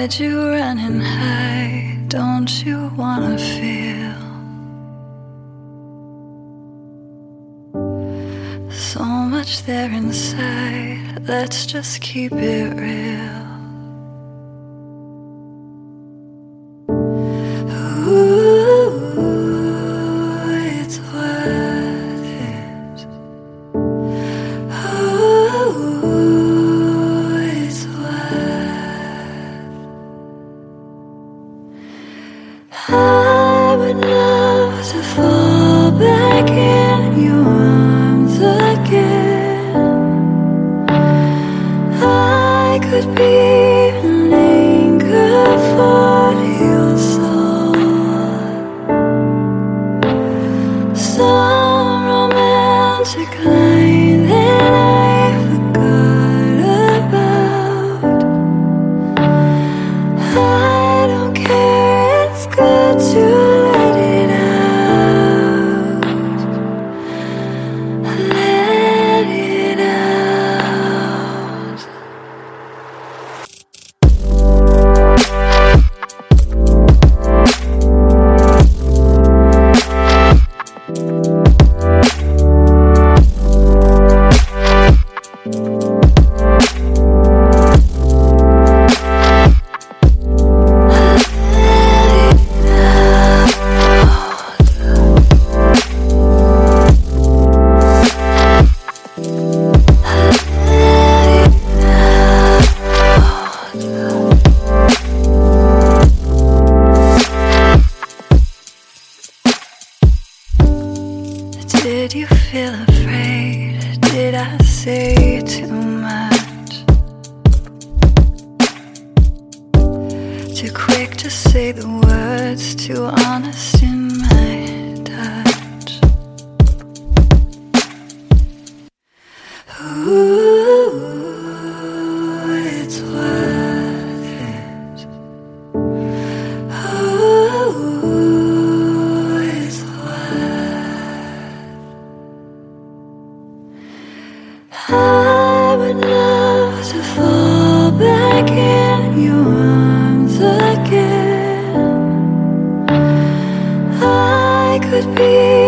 head you running high. Don't you wanna feel so much there inside? Let's just keep it real. It's worth it. It's worth. I would love to fall back in your arms again. I could be an anchor for your soul. Some romantic line that I forgot about. I don't care, it's good to let it out. Let it out. Did you feel afraid? Did I say too much? Too quick to say the words, too honest in my touch. Ooh, it's worth it. Ooh, it's worth. I would love to fall back in your arms again. I could be